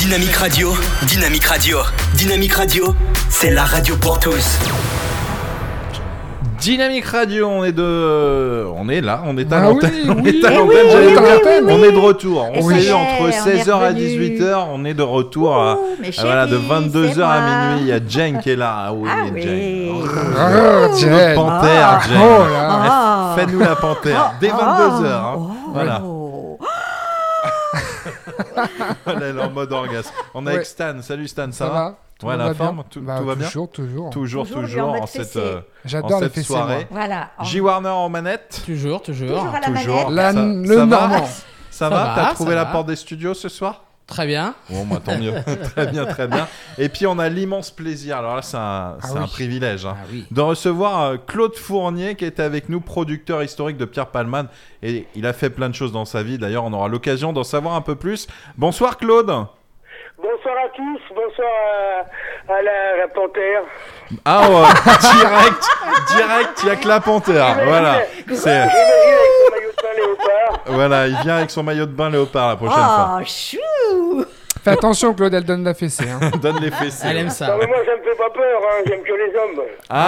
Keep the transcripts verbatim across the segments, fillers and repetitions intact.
Dynamique Radio, Dynamique Radio, Dynamique Radio, c'est la radio pour tous. Dynamique Radio, on est de, on est là, on est à Ah l'antenne, oui, on oui, est à oui, l'antenne, oui, j'allais oui, dire, oui, oui. on est de retour. On Et s'est ça y eu est, entre on est seize heures et revenu. dixhuit heures, on est de retour à, Ouh, mes à, voilà, de chéris, vingt-deux heures c'est à moi. minuit. Il y a Jane qui est là. Ah oui, Ah Jane. oui. Oh, Ah, Jen. Panthère, Ah. Jane. Oh là. Ah. Fais-nous la panthère dès vingt-deux heures. Hein. Oh. Voilà. Oh. Elle est en mode orgasme. On est Ouais. avec Stan. Salut Stan, ça, Ça va? Tout Ouais, va la bien. forme, tout, Bah, tout va bien. Toujours, toujours. Toujours, Toujours, toujours, lui, en mode en cette, fessée. euh, J'adore en les cette fessées, soirée. moi. Voilà. J. Warner en manette. Toujours, toujours. Toujours à la Toujours. manette. La- Ça- le ça va Normand. Ça, Ça va, va, T'as ça trouvé la va. porte des studios ce soir? Très bien. Bon, bah, tant mieux. Très bien, très bien. Et puis, on a l'immense plaisir, alors là, c'est un, c'est oui. un privilège, hein, Ah oui. de recevoir euh, Claude Fournier, qui était avec nous, producteur historique de Pierre Palmade. Et il a fait plein de choses dans sa vie. D'ailleurs, on aura l'occasion d'en savoir un peu plus. Bonsoir, Claude. Bonsoir à tous, bonsoir à, à la, la panthère. Ah ouais, direct, direct, il y a que la panthère. Voilà. C'est, J'imagine avec son maillot de bain léopard. voilà, il vient avec son maillot de bain léopard la prochaine Oh, chou. Fais attention, Claude, elle donne la fessée. Hein. fois. Donne les fessées. Elle aime ça. Non mais moi ça me fait pas peur, hein. J'aime que les hommes.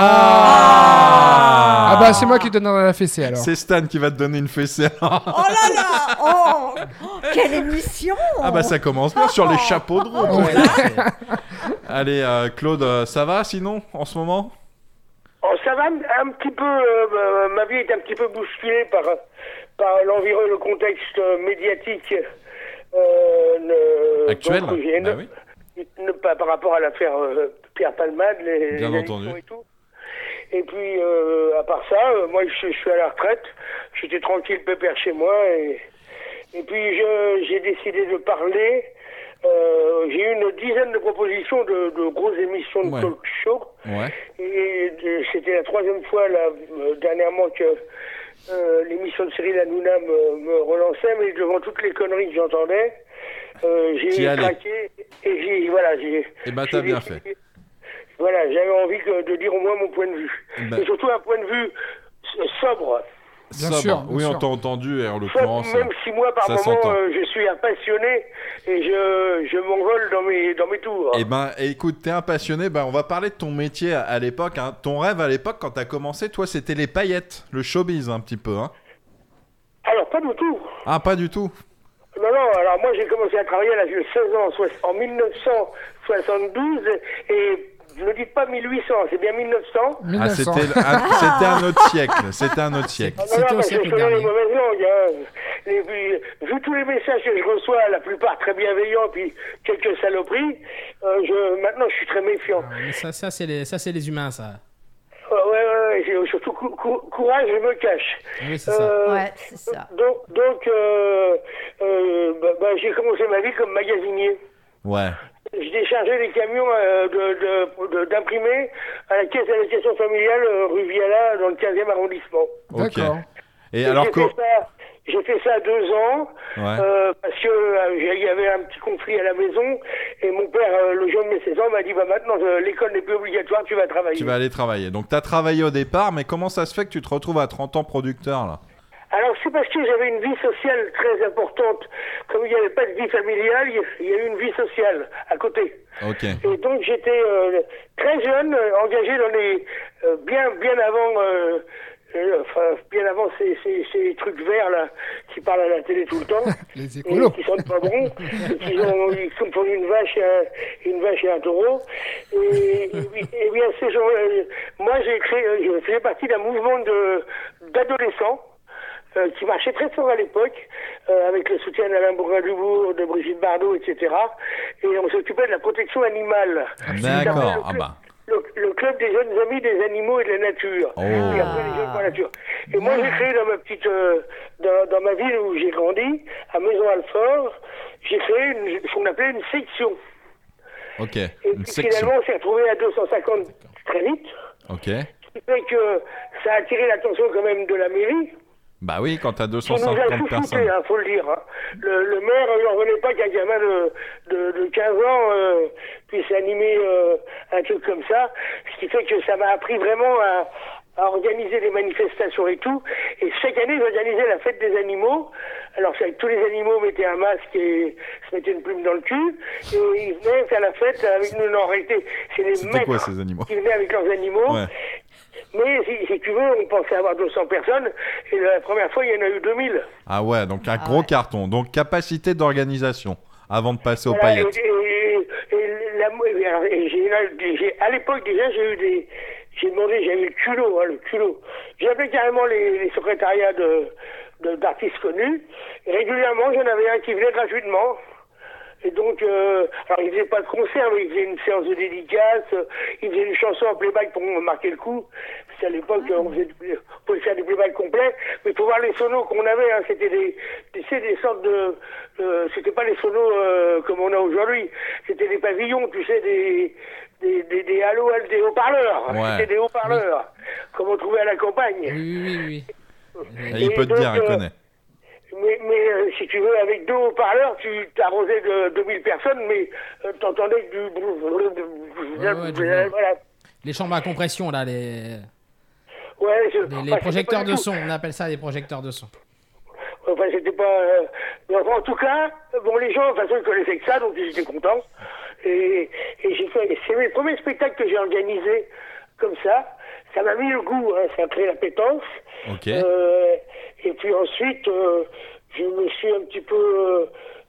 Ah, Ah bah, c'est moi qui donnerai la fessée alors. C'est Stan qui va te donner une fessée. Oh là là. Oh. Oh, quelle émission. Ah bah ça commence bien sur les chapeaux de roue. Ouais, là, c'est- Allez, euh, Claude, euh, ça va sinon en ce moment? Oh, ça va un, un petit peu, euh, euh, ma vie est un petit peu bousculée par, par l'environnement, le contexte euh, médiatique euh, ne- Actuel? donc, j'ai Bah ne- oui. ne- pas par rapport à l'affaire euh, Pierre Palmade, les, Bien les entendu. élections et tout. Et puis, euh, à part ça, euh, moi, je, je suis à la retraite. J'étais tranquille, pépère chez moi. Et, et puis, je- j'ai décidé de parler. Euh, j'ai eu une dizaine de propositions de, de grosses émissions de Ouais. talk show. Ouais. Et euh, c'était la troisième fois, là, euh, dernièrement, que euh, l'émission de Cyril Hanouna me, me relançait. Mais devant toutes les conneries que j'entendais, euh, T'y j'ai allais. craqué. Et j'ai, voilà, j'ai... Eh ben, j'ai t'as bien décidé- fait. Voilà, j'avais envie que- de dire au moins mon point de vue. Ben. Et surtout un point de vue s- sobre. Bien Sobre. sûr, bien Oui, on sûr. t'a entendu et en Sobre, l'occurrence. même si moi, par ça moment, s'entend. euh, je suis un passionné et je, je m'envole dans mes, dans mes tours. Eh ben, écoute, t'es un passionné. Ben, on va parler de ton métier à, à l'époque. Hein. Ton rêve à l'époque, quand t'as commencé, toi, c'était les paillettes, le showbiz un petit peu. Hein. Alors, pas du tout. Ah, pas du tout. Non, non, alors moi, j'ai commencé à travailler à l'âge de seize ans, soix- en mille neuf cent soixante-douze, et ne dites pas mille huit cents, c'est bien mille neuf cents. Ah, mille neuf cents. c'était, un, c'était un autre siècle. C'était un autre siècle. Ah non, C'était non, au parce que siècle je connais les dernier. mauvaises langues. Hein. Et puis, vu tous les messages que je reçois, la plupart très bienveillants, puis quelques saloperies, euh, je, maintenant je suis très méfiant. Ah, mais ça, ça, c'est les, ça, c'est les humains, ça. Ouais, ouais, ouais, j'ai surtout cou- cou- courage, je me cache. Oui, c'est ça. Euh, Ouais, c'est ça. Donc, donc euh, euh, bah, bah, j'ai commencé ma vie comme magasinier. Ouais. Je déchargeais les camions euh, de, de, de- d'imprimés à la caisse d'allocation familiale euh, rue Viala dans le quinzième arrondissement. Ok. D'accord. Et Et alors j'ai, que. fait ça, j'ai fait ça deux ans Ouais. euh, parce que euh, il y avait un petit conflit à la maison et mon père, euh, le jour de mes seize ans, m'a dit bah maintenant euh, l'école n'est plus obligatoire, tu vas travailler. Tu vas aller travailler. Donc, t'as travaillé au départ, mais comment ça se fait que tu te retrouves à trente ans producteur là? Alors c'est parce que j'avais une vie sociale très importante. Comme il n'y avait pas de vie familiale, il y a- il y a eu une vie sociale à côté. Ok. Et donc j'étais euh, très jeune, euh, engagé dans les euh, bien bien avant euh, euh, enfin bien avant ces, ces, ces trucs verts là qui parlent à la télé tout le temps Les et écolos. qui sentent pas bon, et qui ont ils sont pour une vache et un, une vache et un taureau. Et, et, et bien ces gens, euh, moi j'ai créé, euh, je faisais partie d'un mouvement de d'adolescents. Euh, qui marchait très fort à l'époque, euh, avec le soutien d'Alain Bourgain-Dubourg, de Brigitte Bardot, et cetera. Et on s'occupait de la protection animale. D'accord. Le, Ah bah. le, le club des jeunes amis des animaux et de la nature. Oh. Et après les jeunes pour la nature. Et moi j'ai créé dans ma petite, euh, dans, dans ma ville où j'ai grandi, à Maison-Alfort, j'ai créé une, ce qu'on appelait une section. Ok. Et Une puis section. finalement on s'est retrouvé à deux cent cinquante très vite. Ok. Ce qui fait que ça a attiré l'attention quand même de la mairie. Bah oui, quand t'as Qui nous a deux cent cinquante chouchouté, personnes. hein, faut le dire. Hein. Le, le maire ne revenait pas qu'un gamin de, de, de quinze ans euh, puisse animer euh, un truc comme ça. Ce qui fait que ça m'a appris vraiment à, à organiser des manifestations et tout. Et chaque année, ils organisaient la fête des animaux. Alors, c'est que tous les animaux mettaient un masque et se mettaient une plume dans le cul. Et ils venaient faire la fête avec nous. Non, en réalité, c'est les C'était quoi, maîtres ces animaux? qui venaient avec leurs animaux. Ouais. Mais si, si tu veux, on pensait avoir deux cents personnes. Et la première fois, il y en a eu deux mille. Ah ouais, donc un Ah gros ouais. carton. Donc capacité d'organisation avant de passer aux Voilà, paillettes. et, et, et la- et alors, et j'ai, j'ai- à l'époque, déjà, j'ai eu des... J'ai demandé, j'avais le culot, hein, le culot. J'appelais carrément les, les secrétariats de, de- d'artistes connus. Et régulièrement, j'en avais un qui venait gratuitement. Et donc, euh, alors il faisait pas de concert, mais il faisait une séance de dédicace, euh, il faisait une chanson en playback pour me marquer le coup. Parce qu'à l'époque, on, faisait du, on pouvait faire des playbacks complets, mais pour voir les sonos qu'on avait, hein, c'était des, des, c'est des sortes de, euh, c'était pas les sonos euh, comme on a aujourd'hui, c'était des pavillons, tu sais, des, des, des, des halos, des haut-parleurs, Ouais. c'était des haut-parleurs, comme on trouvait à la campagne. Oui, oui, oui. oui. Et il peut te donc, dire, il euh, connaît. Mais, mais euh, si tu veux, avec deux haut-parleurs, tu t'arrosais de deux mille personnes, mais euh, t'entendais que du... Ouais, ouais, du Euh, vent. voilà. Les chambres à compression, là, les, Ouais, je- les, enfin, les c'était projecteurs pas du de tout- son. On appelle ça des projecteurs de son. Enfin, c'était pas... euh, mais enfin, en tout cas, bon, les gens, de toute façon, ils connaissaient que ça, donc ils étaient contents. Et, et j'ai fait... C'est le premier spectacle que j'ai organisé comme ça. Ça m'a mis le goût, hein, ça a créé l'appétence. Ok. Euh, et puis ensuite, euh, je me suis un petit peu... Euh,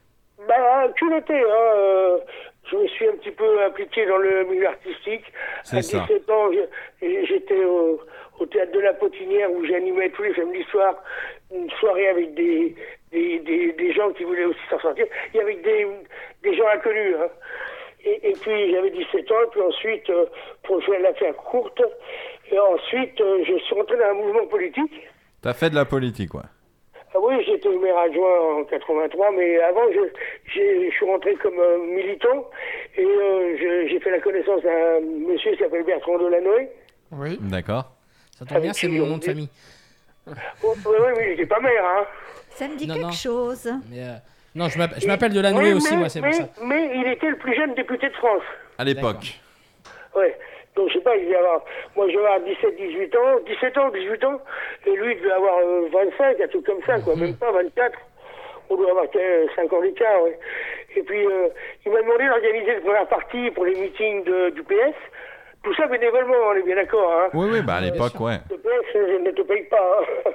bah, culotté, hein. euh, je me suis un petit peu impliqué dans le milieu artistique. C'est À ça. dix-sept ans, je- j'étais au, au théâtre de la Potinière où j'animais tous les samedis soirs une soirée avec des, des, des, des gens qui voulaient aussi s'en sortir. Il y avait des, des gens inconnus. Hein. Et, et puis j'avais dix-sept ans, et puis ensuite, euh, pour faire l'affaire courte, et ensuite euh, je suis rentré dans un mouvement politique. T'as fait de la politique, ouais. Ah oui, j'étais maire adjoint en quatre-vingt-trois, mais avant, je, j'ai, je suis rentré comme euh, militant et euh, je- j'ai fait la connaissance d'un monsieur qui s'appelle Bertrand Delanoë. Oui. D'accord. Ça tombe bien, c'est mon nom de famille. Oh, oui, oui, mais j'étais pas maire, hein. Ça me dit Non, quelque non. chose. Mais, euh, non, je m'appelle, je m'appelle Delanoë Oui, aussi, mais, moi, c'est mais, pour ça. mais il était le plus jeune député de France. À l'époque. Ouais. Donc, je sais pas, il devait avoir... Moi, je devais avoir dix-sept, dix-huit ans, dix-sept ans, dix-huit ans, et lui, il devait avoir euh, vingt-cinq, un truc comme ça, quoi, même pas vingt-quatre. On doit avoir euh, cinq ans d'écart, ouais. Et puis, euh, il m'a demandé d'organiser une première partie pour les meetings de, du P S. Tout ça bénévolement, on est bien d'accord, hein. Oui, oui, bah à l'époque, sûr. ouais. Le P S, je ne te paye pas. Hein.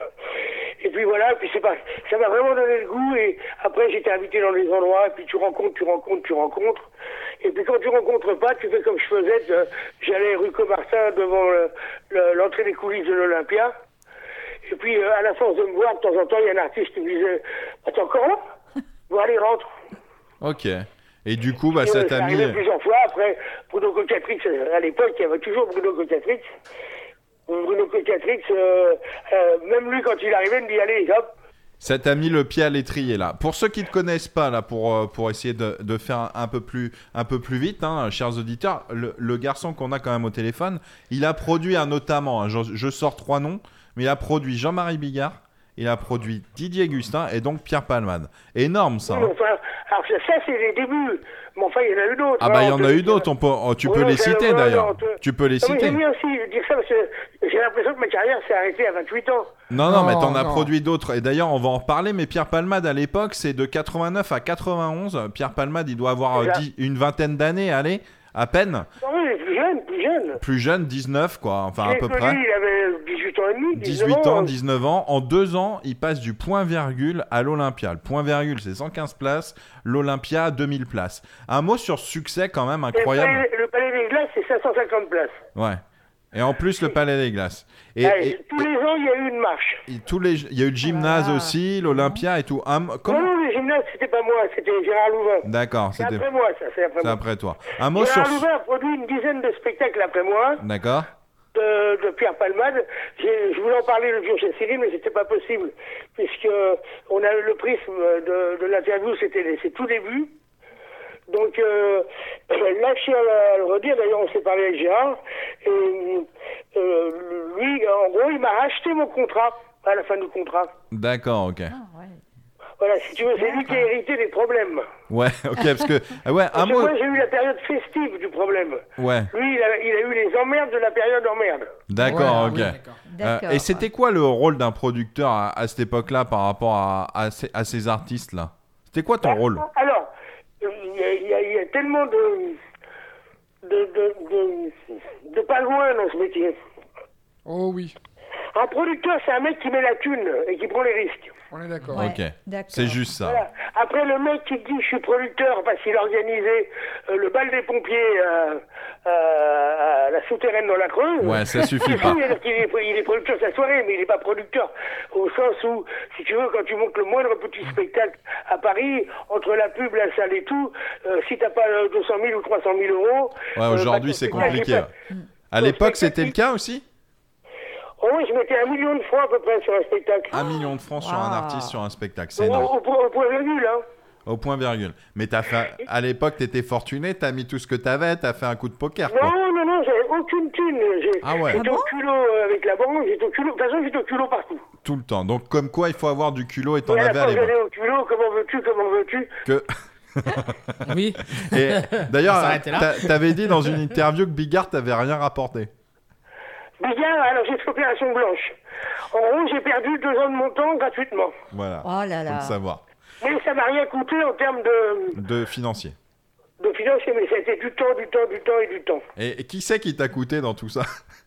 Et puis voilà, puis c'est pas, ça m'a vraiment donné le goût. Et après, j'étais invité dans des endroits. Et puis tu rencontres, tu rencontres, tu rencontres. Et puis quand tu rencontres pas, tu fais comme je faisais. euh, J'allais rue Comartin devant le- le- l'entrée des coulisses de l'Olympia. Et puis euh, à la force de me voir, de temps en temps, il y a un artiste qui me disait "Ah, t'es encore là? Bon, allez, rentre." Ok. Et du coup, bah Et, ça euh, t'a c'est mis... arrivé plusieurs fois. Après, Bruno Cocatrix, euh, à l'époque, il y avait toujours Bruno Cocatrix. Bruno Cocatrix, euh, euh, même lui, quand il arrivait, il me dit allez, hop. Ça t'a mis le pied à l'étrier là. Pour ceux qui ne te connaissent pas là, pour, euh, pour essayer de, de faire un, un peu plus, un peu plus vite, hein, chers auditeurs, le, le garçon qu'on a quand même au téléphone, il a produit hein, notamment, hein, je, je sors trois noms, mais il a produit Jean-Marie Bigard, il a produit Didier Gustin et donc Pierre Palmade. Énorme ça. Oui, Hein. enfin, alors ça, ça, c'est les débuts. Mais enfin, il y en a eu d'autres. Ah bah hein, il y on en a peut- eu d'autres, on peut, oh, tu Oui, peux non, les c'est- citer ouais, d'ailleurs. non, te- Tu peux les Non, mais citer. j'aime bien aussi dire ça parce que j'ai l'impression que ma carrière s'est arrêtée à vingt-huit ans. Non, non, mais Non, t'en as non. produit d'autres. Et d'ailleurs, on va en reparler. Mais Pierre Palmade, à l'époque, c'est de quatre-vingt-neuf à quatre-vingt-onze. Pierre Palmade, il doit avoir euh, Déjà. dix- une vingtaine d'années, allez, à peine. Non, oui, plus jeune, plus jeune. Plus jeune, dix-neuf, quoi. Enfin, à J'ai peu connu, près. il avait dix-huit ans et demi, dix-neuf dix-huit ans, ans. dix-neuf ans. En deux ans, il passe du point-virgule à l'Olympia. Le point-virgule, c'est cent quinze places. L'Olympia, deux mille places. Un mot sur ce succès, quand même, Et incroyable. Le palais, le palais des Glaces, c'est cinq cent cinquante places. Ouais. Et en plus, le Palais des Glaces. Et, Ouais, et- tous les ans, il y a eu une marche. et tous les, il y a eu le gymnase Ah. aussi, l'Olympia et tout. Un- comment Non, non, le gymnase, c'était pas moi, c'était Gérard Louvain. D'accord, C'est c'était après moi, ça, c'est après c'est moi. après toi. Un mot sur. Gérard Louvain a produit une dizaine de spectacles après moi. D'accord. de, de Pierre Palmade. J'ai- Je voulais en parler le jour chez Céline, mais c'était pas possible, puisque on a eu le prisme de, de l'interview, c'était les- ses tout débuts. Donc euh, là, je tiens à le redire, d'ailleurs on s'est parlé avec Gérard, et euh, lui, en gros, il m'a racheté mon contrat à la fin du contrat. D'accord, ok. Ah, ouais. Voilà, si tu veux, c'est lui qui a hérité des problèmes. Ouais, ok, parce que ah ouais, un Parce que mot. moi, j'ai eu la période festive du problème. Ouais, Lui, il a, il a eu les emmerdes de la période emmerde. d'accord, Ouais, ok. Oui, d'accord. Euh, D'accord. et c'était quoi le rôle d'un producteur à, à cette époque-là par rapport à, à, ces, à ces artistes-là? C'était quoi ton rôle? Alors, il y, a- il y a- il y a tellement de de, de, de de pas loin dans ce métier. Oh oui, Un producteur, c'est un mec qui met la thune et qui prend les risques. on est d'accord. Ouais, Ok, d'accord. c'est juste ça. Voilà. Après, le mec qui dit je suis producteur parce qu'il organisait euh, le bal des pompiers euh, euh, à la souterraine dans la Creuse. Ouais, ça suffit C'est pas. fou, il est, il est- il est producteur de sa soirée, mais il n'est pas producteur au sens où, si tu veux, quand tu montes le moindre petit spectacle à Paris, entre la pub, la salle et tout, euh, si t'as pas euh, deux cent mille ou trois cent mille euros... Ouais, euh, aujourd'hui bah, c'est ton compliqué. spectacle, ouais. À l'époque, c'était le cas aussi? Oh oui, je mettais un million de francs à peu près sur un spectacle. Un million de francs sur un Wow. artiste, sur un spectacle, c'est Au, énorme. au point- au point virgule, hein. Au point virgule. Mais t'as fait, à l'époque, t'étais fortuné, t'as mis tout ce que t'avais, t'as fait un coup de poker, quoi. Non, non, non, j'avais aucune thune. J'ai- Ah ouais. J'étais Ah au bon culot euh, avec la banque, j'étais au culot. De toute façon, j'étais au culot partout. Tout le temps. Donc, comme quoi, il faut avoir du culot et t'en Et à la avais à fin, l'époque. j'allais au culot, comment veux-tu, comment veux-tu. Que... Oui. Et d'ailleurs, On s'arrêtait là. t'a- t'avais dit dans une interview que Bigard t'avait rien rapporté. Bigard, alors j'ai fait opération blanche. En gros, j'ai perdu deux ans de mon temps gratuitement. Voilà. Oh là Faut là. le savoir. Mais ça m'a rien coûté en termes de, De financier. de financier, mais ça a été du temps, du temps, du temps et du temps. Et, et qui c'est qui t'a coûté dans tout ça?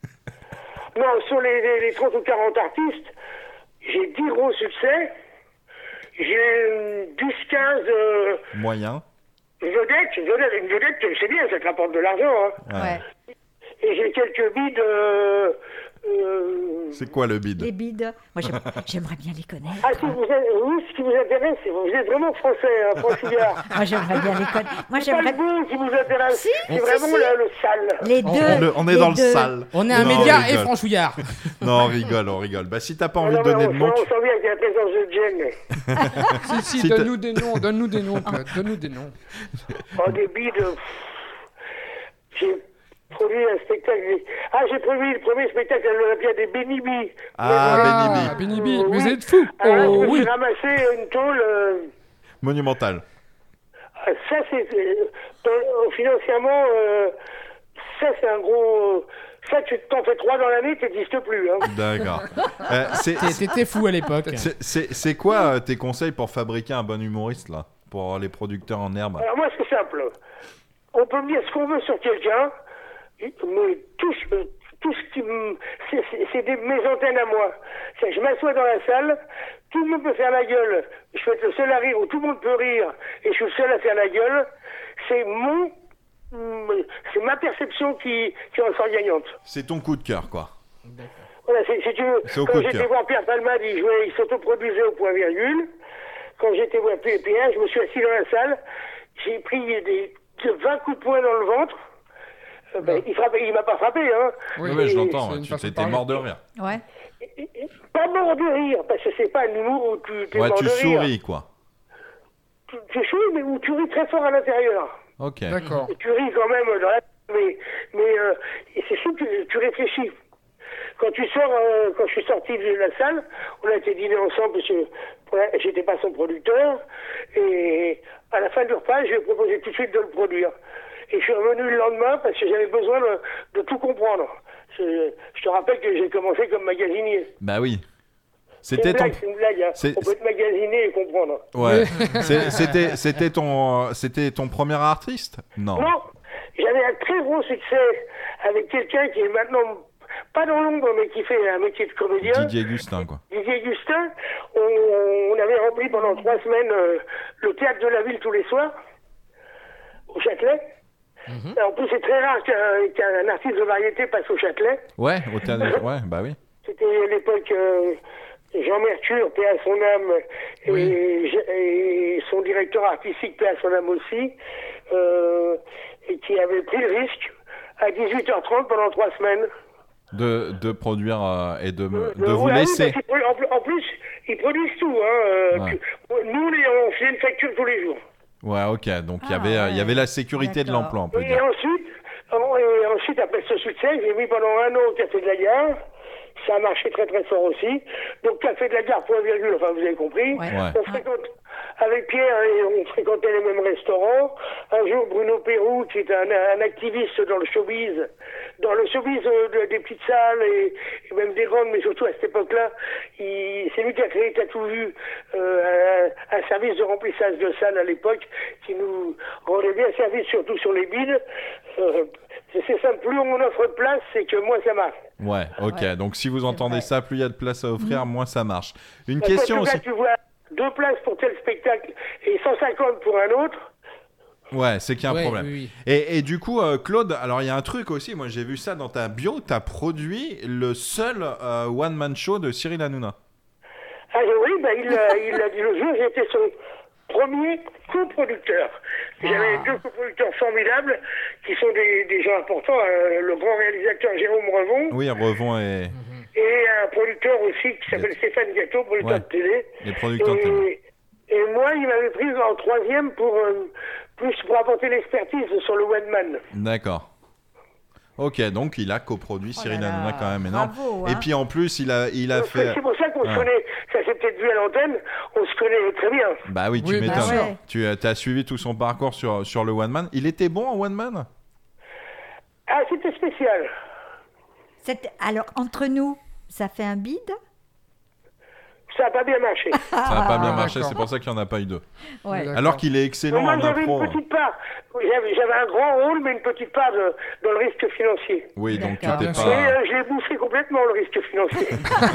Non, sur les, les, les trente ou quarante artistes, j'ai dix gros succès. J'ai euh, dix quinze euh, Moyen. vedettes. Vedette, une vedette, c'est bien, ça te rapporte de l'argent. Hein. Ouais. Et j'ai quelques bides. Euh, euh, C'est quoi le bide? Les bides. Moi, j'aime- j'aimerais bien les connaître. Ah, si vous êtes, oui, ce qui vous intéresse, c'est vous êtes vraiment français, hein, francillard. Moi, j'aimerais bien les connaître. Moi, C'est pas le j'aimerais. beau qui vous intéresse, Si, c'est si, vraiment si. Le, le sale. Les deux. On, est- on est les dans le deux. sale. On est un Non, on média et rigole. franchouillard. Non, on rigole, on rigole. Bah, si t'as pas envie Non, de mais donner on, de nom, on tu- sent bien qu'il y a la présence de Jen. Si, si, Si donne-nous des noms, donne-nous des noms, Claude, donne-nous des noms. Oh, des bides. pff. J'ai produit un spectacle. Ah, j'ai produit le premier spectacle à l'Olympia des Bénibi. Ah, Benny Ah, B. Benny B, Euh, mais oui. vous êtes fous. Alors, Oh je me oui. suis ramassé une tôle. euh, Monumental. ah, ça, c'est. euh, dans- euh, financièrement, euh, ça, c'est un gros. Ça, tu t'en fais trois dans l'année, t'existes plus. Hein. D'accord. Euh, c'est- T'é- T'étais fou à l'époque. c'est- c'est c'est quoi euh, tes conseils pour fabriquer un bon humoriste, là? Pour les producteurs en herbe? Alors moi, c'est simple. On peut me dire ce qu'on veut sur quelqu'un, mais tout, ce- tout ce qui me... C'est c'est- c'est des- mes antennes à moi. C'est que je m'assois dans la salle, tout le monde peut faire la gueule. Je peux être le seul à rire ou tout le monde peut rire et je suis le seul à faire la gueule. C'est mon... C'est ma perception qui, qui en sort gagnante. C'est ton coup de cœur, quoi. Voilà, c'est- si tu veux, C'est au quand coup de j'étais cœur. voir Pierre Palmade, il jouait, il s'autoproduisait au point virgule. Quand j'étais voir P P un, je me suis assis dans la salle, j'ai pris des, de vingt coups de poing dans le ventre. Euh, ben, il frappait, il m'a pas frappé, hein. Oui, Ouais, ouais, je Et- l'entends. c'est ouais, une Tu façon de t'étais parler. mort de rire. Ouais. Pas mort de rire, parce que c'est pas un humour où tu t'es Ouais, mort tu de rire. souris, quoi. Tu, tu souris, mais où tu ris très fort à l'intérieur. Ok. D'accord. Et tu ris quand même dans la... Mais, mais euh, et c'est sûr que tu, tu réfléchis. Quand tu sors, euh, quand je suis sorti de la salle, on a été dîner ensemble parce que pour la- j'étais pas son producteur. Et à la fin du repas, je lui ai proposé tout de suite de le produire. Et je suis revenu le lendemain parce que j'avais besoin de, de tout comprendre. Je, je te rappelle que j'ai commencé comme magasinier. Bah oui. C'est une C'était ton. blague, c'est une blague. Hein. c'est- On peut être magasinier et comprendre. Ouais. C'est- C'était c'était ton euh, c'était ton premier artiste? Non. Non, j'avais un très gros succès avec quelqu'un qui est maintenant pas dans l'ombre, mais qui fait un métier de comédien. Didier Gustin, quoi. Didier Gustin. On, on avait rempli pendant trois semaines euh, le théâtre de la ville tous les soirs, au Châtelet. Et en plus, c'est très rare qu'un qu'un artiste de variété passe au Châtelet. Ouais, au théâtre. Ouais, bah oui. C'était à l'époque euh, Jean Mercure, paix à son âme, et, Oui. et son directeur artistique, paix à son âme aussi, euh, et qui avait pris le risque à dix-huit heures trente pendant trois semaines. De, de produire euh, et de, me- de Euh, vous ouais, oui, laisser. parce qu'ils produ- en, plus- en plus, ils produisent tout. Hein, euh, Ouais. que- nous, les- on fait une facture tous les jours. Ouais, ok. Donc il y Ah, avait euh, il y ouais. avait la sécurité de D'accord. l'emploi, on peut Et dire. ensuite, oh, et ensuite, après ce succès, j'ai mis pendant un an au Café de la Gare. Ça a marché très très fort aussi. Donc Café de la Gare, point virgule, enfin vous avez compris. Ouais. Ouais. On fréquente, avec Pierre, et on fréquentait les mêmes restaurants. Un jour, Bruno Pérou, qui est un, un activiste dans le showbiz, dans le showbiz euh, de- des petites salles et, et même des grandes, mais surtout à cette époque-là, il, c'est lui qui a créé Tatou Vu, euh, un, un service de remplissage de salles à l'époque, qui nous rendait bien service, surtout sur les bides. Euh, c'est simple, plus on offre de place, c'est que moins ça marche. Ouais, ok. Ouais. Donc si vous C'est entendez vrai. ça, plus il y a de place à offrir, moins ça marche. Une Parce que question quand aussi. tu vois deux places pour tel spectacle et cent cinquante pour un autre, Ouais, c'est qu'il y a un Ouais, problème. oui, oui. Et, et du coup, euh, Claude, alors il y a un truc aussi, moi j'ai vu ça dans ta bio, tu as produit le seul euh, one-man show de Cyril Hanouna. ah oui, ben, il l'a il l'a dit le jour, j'étais son premier coproducteur. J'avais deux coproducteurs formidables qui sont des, des gens importants, euh, le grand réalisateur Jérôme Revon Oui, Revon et et un producteur aussi qui s'appelle Stéphane Gâteau, producteur Ouais. de télé. les producteurs de télé. Et, et moi, il m'avait pris en troisième pour, euh, plus pour apporter l'expertise sur le one man. D'accord. Ok, donc il a coproduit Oh Cyril là là, Hanouna quand même énorme. bravo, Et hein. puis en plus, il a, il a Donc, fait... C'est pour ça qu'on Ah. se connaît, ça s'est peut-être vu à l'antenne, on se connaît très bien. Bah oui, tu Oui, bien m'étonnes. sûr. Tu as suivi tout son parcours sur, sur le one-man. Il était bon en one-man? Ah, c'était spécial. C'était- Alors, entre nous, ça fait un bide? Ça n'a pas bien marché. Ça n'a pas bien Ah, marché, d'accord. c'est pour ça qu'il n'y en a pas eu deux. Ouais. D'accord. Alors qu'il est excellent moi, en j'avais impro. une petite part. J'avais, j'avais un grand rôle, mais une petite part de, dans le risque financier. Oui, donc tu D'accord. t'es Bien pas... sûr. Et euh, je l'ai bouffé complètement, le risque financier.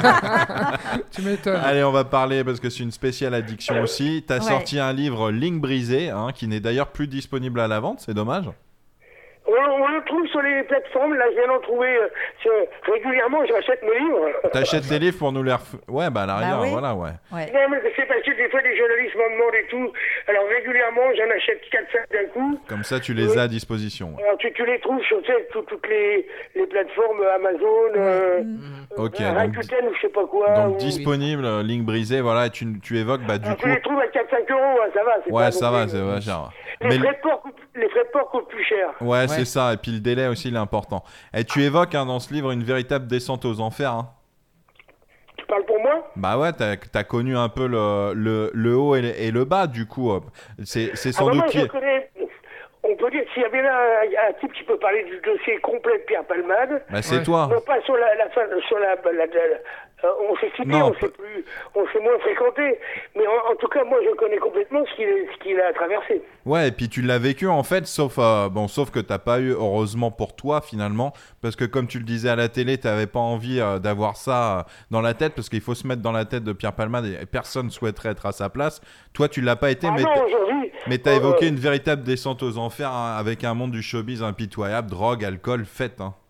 Tu m'étonnes. Allez, on va parler parce que c'est une spéciale addiction aussi. T'as Ouais. sorti un livre Ligne brisée, hein, qui n'est d'ailleurs plus disponible à la vente, c'est dommage. on, on le trouve sur les plateformes. Là, je viens d'en trouver euh, sur- régulièrement. J'achète mes livres. T'achètes tes livres pour nous les ref... Ouais, bah à l'arrière, oui. voilà, ouais. Ouais. Non, mais c'est parce que des fois, les journalistes m'en demandent et tout. Alors, régulièrement, j'en achète quatre cinq d'un coup. Comme ça, tu les as à disposition. ouais. Alors, tu, tu les trouves sur tu sais, tout- toutes les, les plateformes Amazon, euh, Ok, euh, donc, Rakuten ou je sais pas quoi. donc ou- disponible, euh, Ligne brisée, voilà, et tu, tu évoques, bah du Alors, tu coup... les trouves à quatre cinq euros, hein, ça va. c'est Ouais, pas ça non va, plus- c'est pas cher. Les, Mais... frais de port coûtent, les frais de port coûtent plus cher. Ouais, c'est ça, et puis le délai aussi, il est important. Et tu évoques hein, dans ce livre une véritable descente aux enfers. Hein. Tu parles pour moi? Bah ouais, t'as as connu un peu le, le, le haut et le, et le bas, du coup. euh, C'est c'est sans Ah, bah, doute... moi, je qui- connais. On peut dire que s'il y avait là un, un type qui peut parler du dossier complet de Pierre Palmade, Bah c'est Ouais. toi. non pas sur la, la fin, sur la, la- la- euh, on s'est cité, Non, on pas- s'est plus, on s'est moins fréquenté, mais en, en tout cas, moi, je connais complètement ce qu'il ce qu'il a traversé. Ouais, et puis tu l'as vécu en fait, sauf euh, bon, sauf que t'as pas eu, heureusement pour toi finalement, parce que comme tu le disais à la télé, t'avais pas envie euh, d'avoir ça euh, dans la tête, parce qu'il faut se mettre dans la tête de Pierre Palmade et personne souhaiterait être à sa place. Toi, tu l'as pas été, Ah mais non, t- aujourd'hui. mais t'as euh, évoqué une véritable descente aux enfers hein, avec un monde du showbiz impitoyable, drogue, alcool, fête. Hein.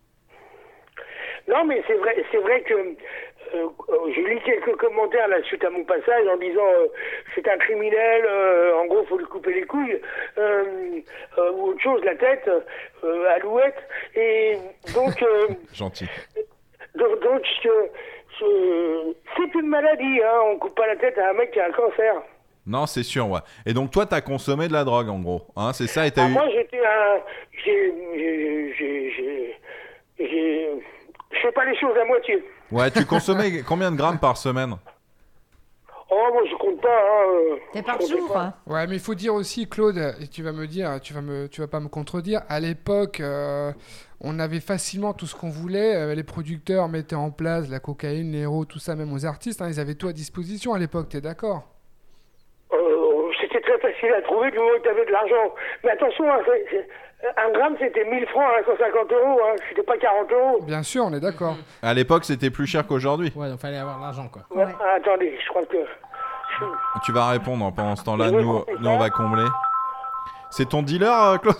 Non, mais c'est vrai, c'est vrai que euh, euh, j'ai lu quelques commentaires là suite à mon passage en disant euh, c'est un criminel, euh, en gros faut lui couper les couilles euh, euh, ou autre chose, la tête, euh, alouette, et donc euh, Gentil. donc, donc euh, je- c'est une maladie, hein, on coupe pas la tête à un mec qui a un cancer. Non, c'est sûr, ouais. Et donc toi, t'as consommé de la drogue en gros, hein, c'est ça, et t'as Ah, eu. moi j'étais un, j'ai, j'ai, j'ai, j'ai, j'ai- je fais pas les choses à moitié. Ouais, tu consommais combien de grammes par semaine? Oh, moi je compte pas. Hein, euh, C'est je par comptais jour, pas. hein. Ouais, mais il faut dire aussi, Claude, et tu vas me dire, tu vas me, tu vas pas me contredire. À l'époque, euh, on avait facilement tout ce qu'on voulait. euh, les producteurs mettaient en place la cocaïne, les héros, tout ça, même aux artistes. Hein, ils avaient tout à disposition à l'époque. T'es d'accord? Euh, c'était très facile à trouver du moment que tu avais de l'argent. Mais attention, hein, c'est- c'est- un gramme c'était mille francs à cent cinquante euros, hein, c'était pas quarante euros. Bien sûr, on est d'accord. À l'époque, c'était plus cher qu'aujourd'hui. Ouais, donc fallait avoir l'argent, quoi. Ouais, ah, attendez, je crois que. Tu vas répondre hein, pendant ce temps-là. Je vais Nous, couper nous, ça. on va combler. C'est ton dealer, euh, Claude?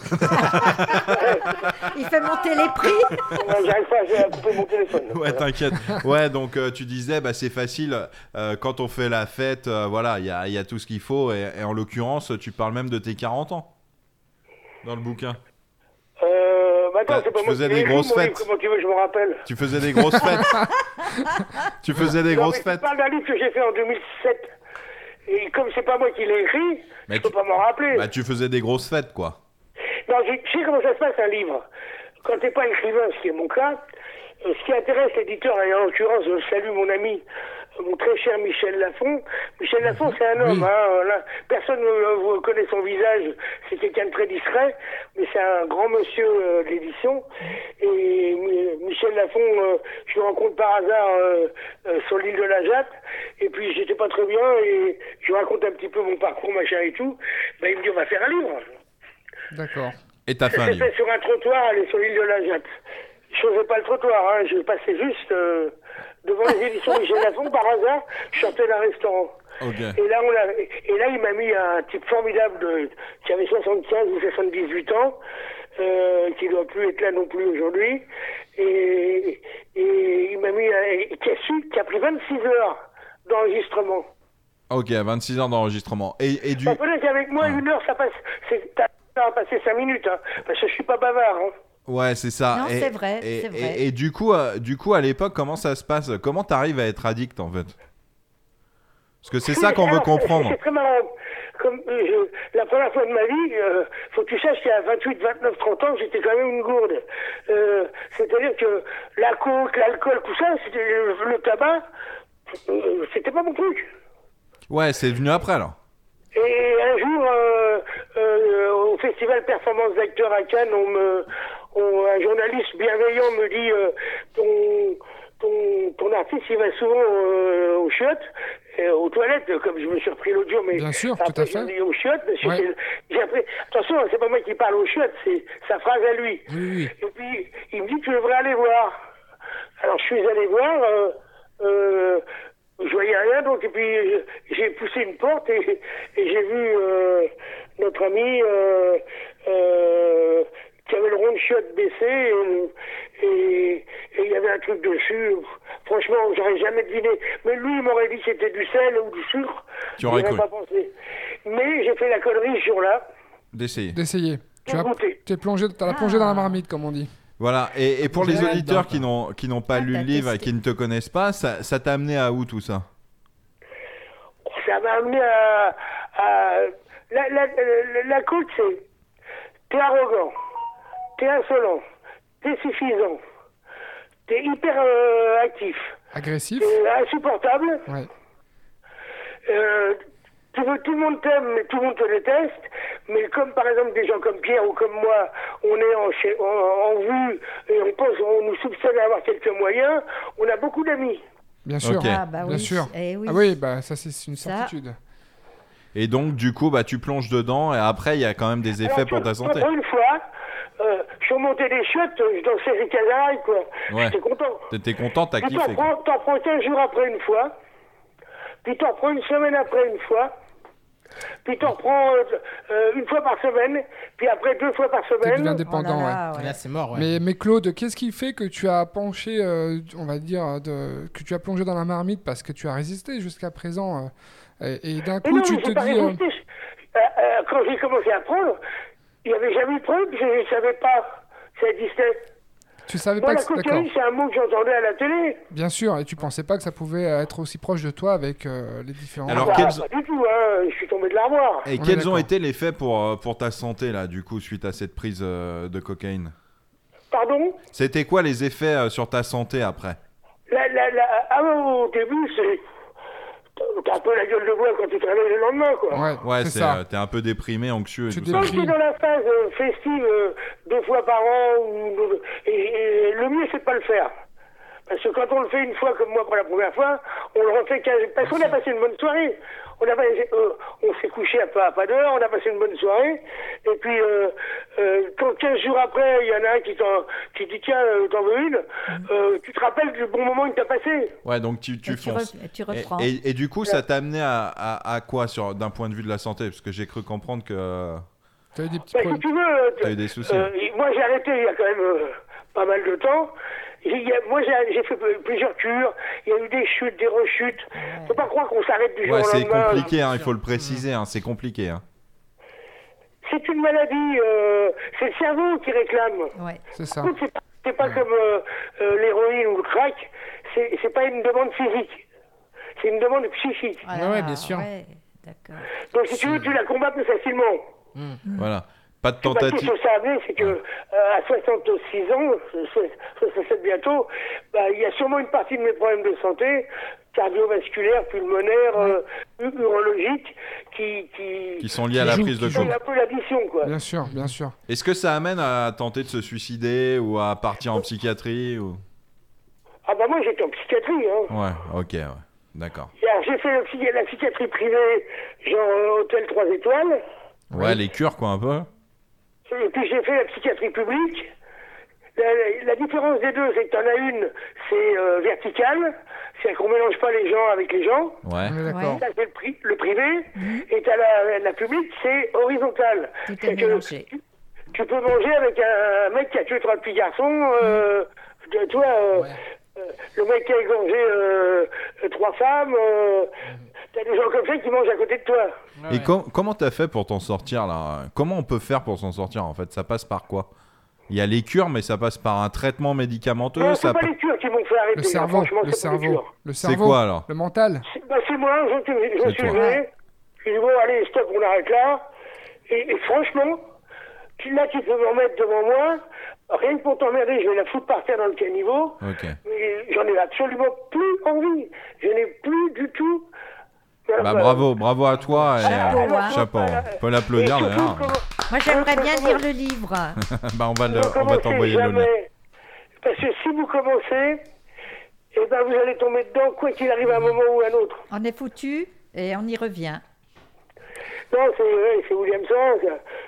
Il fait monter les prix. Euh, J'arrive pas à couper mon téléphone. Ouais, t'inquiète. Ouais, donc euh, tu disais, bah, c'est facile. euh, quand on fait la fête, euh, voilà, il y a, il y a tout ce qu'il faut. Et, et en l'occurrence, tu parles même de tes quarante ans dans le bouquin. Euh, bah attends, Bah, c'est pas tu moi faisais qui l'ai des écrit, grosses mon livre, fêtes. Comment tu veux que je me rappelle? Tu faisais des grosses fêtes. Tu faisais des Non, grosses mais fêtes. Tu parles d'un livre que j'ai fait en deux mille sept. Et comme c'est pas moi qui l'ai écrit, Mais je peux tu- pas m'en rappeler. Bah, tu faisais des grosses fêtes, quoi. Non, je je sais comment ça se passe un livre. Quand t'es pas écrivain, ce qui est mon cas, euh, ce qui intéresse l'éditeur, et en l'occurrence, je salue mon ami mon très cher Michel Lafon. Michel Lafon, c'est un homme, Oui. hein, là, personne ne euh, connaît son visage, c'est quelqu'un de très discret, mais c'est un grand monsieur euh, de l'édition. Et Mi- Michel Lafon, euh, je le rencontre par hasard euh, euh, sur l'île de la Jatte, et puis j'étais pas très bien, et je lui raconte un petit peu mon parcours, machin et tout. Ben, il me dit, on va faire un livre. D'accord. Et t'as fait un livre. C'était sur un trottoir, aller sur l'île de la Jatte. Je faisais pas le trottoir, hein, je passais juste euh, devant les éditions Michel Lafon, par hasard, je sortais d'un restaurant. Ok. Et là, on a, et là, il m'a mis un type formidable de, qui avait soixante-quinze ou soixante-dix-huit ans, euh, qui doit plus être là non plus aujourd'hui. Et, et il m'a mis, un, qui a su, qui a pris vingt-six heures d'enregistrement. Ok, vingt-six heures d'enregistrement. Et, et du... Vous comprenez qu'avec moi, Ouais. une heure, ça passe, c'est, ça va passer cinq minutes, hein, parce que je suis pas bavard, hein. Ouais, c'est ça. Non, et, c'est vrai, Et, c'est vrai. et- et du coup, euh, du coup, à l'époque, comment ça se passe? Comment t'arrives à être addict, en fait? Parce que c'est ça qu'on veut Alors, comprendre. C'est très marrant. Comme, euh, je- la première fois de ma vie, euh, faut que tu saches qu'à vingt-huit, vingt-neuf, trente ans, j'étais quand même une gourde. Euh, c'est-à-dire que la coke, l'alcool, tout ça, c'était le, le tabac, euh, c'était pas mon truc. Ouais, c'est venu après, alors. Et un jour, euh, euh, au festival Performance d'acteurs à Cannes, on me, on- un journaliste bienveillant me dit euh, ton, ton, ton artiste, il va souvent euh, aux chiottes, euh, aux toilettes, comme je me suis repris l'autre jour, mais Bien sûr, après, tout à fait. j'ai dit aux chiottes, parce que Ouais. c'est- j'ai appris. Attention, c'est pas moi qui parle aux chiottes, c'est sa phrase à lui. Oui, oui. Et puis, il me dit, tu devrais aller voir. Alors, je suis allé voir, euh, euh, je voyais rien, donc, et puis, je- j'ai poussé une porte et, et j'ai vu euh, notre ami euh, euh, qui avait le rond de chiotte baissé, et, et, et il y avait un truc dessus. Franchement, j'aurais jamais deviné. Mais lui, il m'aurait dit que c'était du sel ou du sucre. Tu aurais J'aurais cru. pas pensé. Mais j'ai fait la connerie ce jour-là. D'essayer. D'essayer. Tu as, Goûter. t'es plongé, t'as la plongé dans la marmite, comme on dit. Voilà. Et, et pour les Ouais, auditeurs dedans, qui n'ont, qui n'ont pas Ah, lu t'as le livre et testé. qui ne te connaissent pas, ça, ça t'a amené à où, tout ça? Ça m'a amené à... à la, la, la, la coach, c'est... T'es arrogant, t'es insolent, t'es suffisant, t'es hyper euh, actif, Agressif. t'es insupportable, Ouais. euh, tu veux, tout le monde t'aime, mais tout le monde te déteste, mais comme par exemple des gens comme Pierre ou comme moi, on est en, chez- en, en vue et on pense, on nous soupçonne d'avoir quelques moyens, on a beaucoup d'amis. Bien sûr. Ok. Ah bah Bien oui. sûr. Eh oui. Ah oui, bah ça c'est une Ça. certitude. Et donc, du coup, bah, tu plonges dedans et après, il y a quand même des effets Alors, pour tu- ta santé. Pour une fois, euh, je suis remonté des chiottes, je dansais les casarailles, quoi. Ouais. J'étais content. T'étais content, t'as Puis t'en kiffé. quoi. prends, t'en prends quinze jours après une fois, puis t'en prends une semaine après une fois, puis t'en prends euh, euh, une fois par semaine, puis après deux fois par T'es devenu semaine. indépendant, Oh là ouais. là, ouais. Là, c'est mort, ouais. Mais, mais Claude, qu'est-ce qui fait que tu as penché, euh, on va dire, de, que tu as plongé dans la marmite parce que tu as résisté jusqu'à présent euh, et, et d'un Mais coup non, tu mais te j'ai pas dis... euh, résisté. Euh, euh, quand j'ai commencé à prendre, il n'y avait jamais eu de preuve, je ne savais pas que ça existait. tu savais Moi, pas la que... D'accord, cocaïne, c'est un mot que j'entendais à la télé. bien sûr, et tu pensais pas que ça pouvait être aussi proche de toi avec euh, les différents... Alors, Bah, quels- pas du tout, hein, je suis tombé de l'armoire. Et On est quels ont d'accord. été les faits pour, euh, pour ta santé, là, du coup, suite à cette prise euh, de cocaïne? Pardon. C'était quoi les effets euh, sur ta santé après? La, la, la, ah, au début, c'est... T'as un peu la gueule de bois quand tu te réveilles le lendemain, quoi. Ouais, Ouais, c'est c'est, ça. euh, t'es un peu déprimé, anxieux et Tu tout Quand ça. déprimes. tu es dans la phase euh, festive euh, deux fois par an, ou, et, et le mieux c'est de pas le faire. Parce que quand on le fait une fois comme moi pour la première fois, on le refait quinze... Parce qu'on a passé une bonne soirée. On, a passé, euh, on s'est couché à pas, à pas d'heure, on a passé une bonne soirée. Et puis, euh, euh, quand quinze jours après, il y en a un qui, t'en, qui dit tiens, euh, t'en veux une, euh, tu te rappelles du bon moment que t'as passé. Ouais, donc tu, tu Et tu, fonces. re- tu Et, reprends. et- et du coup, ça t'a amené à, à, à quoi sur, d'un point de vue de la santé? Parce que j'ai cru comprendre que euh, Tu as eu des petits Bah, problèmes. si tu veux, euh, t'as eu des soucis. euh, moi j'ai arrêté il y a quand même euh, pas mal de temps. J'ai- il y a- moi j'ai, j'ai fait plusieurs cures, il y a eu des chutes, des rechutes. Faut pas croire qu'on s'arrête du jour Ouais, au c'est lendemain. compliqué, hein, il faut le préciser, hein, c'est compliqué. Hein. C'est une maladie, euh, c'est le cerveau qui réclame. Ouais. C'est ça. Écoute, c'est pas, c'est pas comme euh, euh, l'héroïne ou le crack, c'est, c'est pas une demande physique, c'est une demande psychique. Voilà, Ouais, ouais, bien sûr. Ouais, d'accord. Donc si tu veux, tu la combats plus facilement. Voilà. Pas de C'est parce qu'il tentative. faut savoir, c'est que euh, à soixante-six ans, soixante-sept bientôt, bah, il y a sûrement une partie de mes problèmes de santé, cardiovasculaires, pulmonaires, euh, urologiques, qui, qui, Qui sont liés à la joue- prise de qui font coke. un peu l'addition, quoi. Bien sûr, bien sûr. Est-ce que ça amène à tenter de se suicider ou à partir en psychiatrie ou... Ah bah moi j'étais en psychiatrie, hein. Ouais, ok, ouais. D'accord. Et alors, j'ai fait le psy- la psychiatrie privée, genre euh, hôtel trois étoiles, Ouais, les cures, quoi, un peu. et puis j'ai fait la psychiatrie publique. La, la- la différence des deux, c'est que t'en as une, c'est euh, verticale, c'est-à-dire qu'on mélange pas les gens avec les gens. Ouais. On est d'accord. Ça, c'est le, pri- le privé, et t'as la, la publique, c'est horizontal. Tout est C'est que mélangé. Tu, tu peux manger avec un, mec qui a tué trois petits garçons, euh, tu tu vois, euh, euh, le mec qui a égorgé euh, trois femmes, euh, t'as des gens comme ça qui mangent à côté de toi. Et com- comment t'as fait pour t'en sortir, là? Comment on peut faire pour s'en sortir, en fait? Ça passe par quoi? Il y a les cures, mais ça passe par un traitement médicamenteux, Non, ça c'est pas pa- les cures qui m'ont fait arrêter. Le hein, cerveau, franchement, le c'est pas les cerveau, cures. le C'est cerveau. quoi, alors? Le mental. C'est- Bah, c'est moi, je, je, je me C'est suis toi. levé. J'ai dit, bon, allez, stop, on arrête là. Et, et franchement, tu, là, tu peux me remettre devant moi. Rien que pour t'emmerder, je vais la foutre par terre dans le caniveau. Ok. Mais j'en ai absolument plus envie. Je n'ai plus du tout. Bah, bravo, bravo à toi. Et, Chapeau, euh, hein. chapeau. On peut l'applaudir, Et surtout, d'ailleurs. comment- Moi, j'aimerais bien comment- lire le livre. Bah, on va, le- Ne on va commencez t'envoyer le lien. jamais. Parce que si vous commencez, eh ben, vous allez tomber dedans, quoi qu'il arrive à un moment ou à un autre. On est foutu et on y revient. Non, c'est ouais, c'est William Sanz.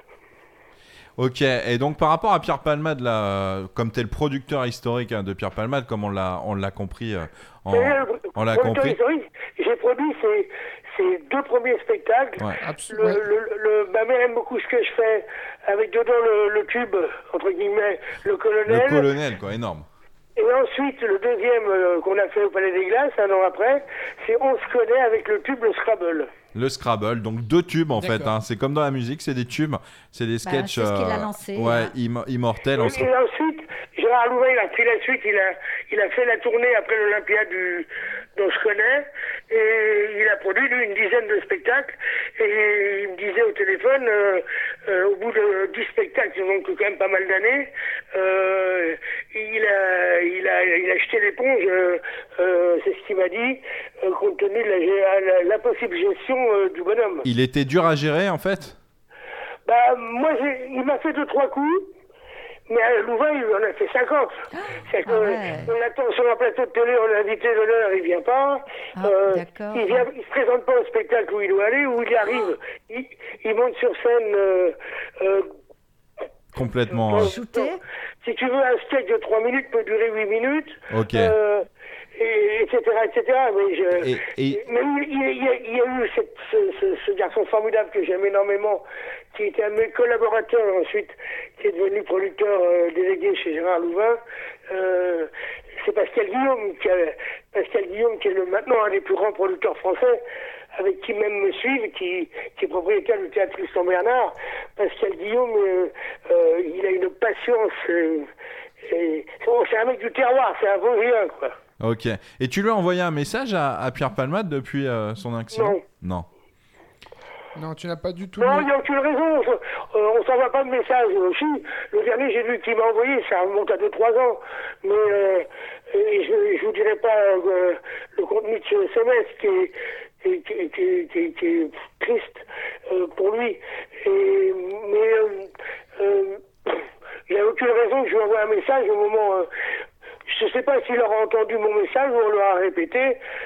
Ok, et donc par rapport à Pierre Palmade, là, euh, comme tu es le producteur historique hein, de Pierre Palmade, comme on l'a, on l'a compris, euh, en- D'ailleurs, le- on l'a le compris. historique, j'ai produit ces, ces deux premiers spectacles. Ouais. Le, Absolument. le- le- ma mère aime beaucoup ce que je fais, avec dedans le, le tube, entre guillemets, le colonel. Le colonel, quoi, énorme. Et ensuite, le deuxième euh, qu'on a fait au Palais des Glaces, un an après, c'est On se connaît avec le tube, le Scrabble. Le Scrabble, donc deux tubes en fait. D'accord. Hein. C'est comme dans la musique, c'est des tubes, c'est des sketchs. c'est ce qu'il a euh, lancé, Ouais, hein. im- immortels. on se- Et, et ensuite, Gérard Louvain, il a pris la suite, il a, il a fait la tournée après l'Olympia du, dont je connais, et il a produit, lui, une dizaine de spectacles, et il me disait au téléphone, euh, euh, au bout de dix spectacles, donc quand même pas mal d'années, euh, il a, il a, il a jeté l'éponge, euh, euh, c'est ce qu'il m'a dit, euh, compte tenu de la, gé- la, la possible gestion euh, du bonhomme. Il était dur à gérer en fait. Bah, moi, j'ai- il m'a fait deux, trois coups, mais à Louvain, il en a fait cinquante. C'est que, ah ouais. on l'attend sur un plateau de télé, on l'a invité d'honneur, il vient pas. Ah, d'accord. il vient, il se présente pas au spectacle où il doit aller, où il arrive. Il, il monte sur scène, euh, euh, Complètement. euh, Shooté. si tu veux, un sketch de trois minutes peut durer huit minutes. Ok. Euh, et, etc., et cetera. Mais, je, Et- et- mais il, il y a, il y a eu cette- ce, ce, ce garçon formidable que j'aime énormément, qui était un de mes collaborateurs ensuite, qui est devenu producteur euh, délégué chez Gérard Louvain. Euh, c'est Pascal Guillaume, qui a, Pascal Guillaume, qui est le, maintenant un des plus grands producteurs français, avec qui même me suivent, qui, qui est propriétaire du théâtre Tristan Bernard. Pascal Guillaume, euh, euh, il a une patience. Euh, et- oh, c'est un mec du terroir, c'est un Vosgien, quoi. Ok. Et tu lui as envoyé un message à, à Pierre Palmade depuis euh, son accident? Non. Non. Non, tu n'as pas du tout. Non, le- il n'y a aucune raison. On s- euh, on s'envoie pas de message. Si, le dernier, j'ai vu qu'il m'a envoyé, ça remonte à deux trois ans. Mais euh, et je ne vous dirai pas euh, le contenu de ce S M S qui est, qui, est- qui, est- qui, est- qui, est- qui est triste euh, pour lui. Et, mais euh, euh, il n'y a aucune raison que je lui envoie un message au moment... euh, je ne sais pas s'il aura entendu mon message ou on l'aura répété.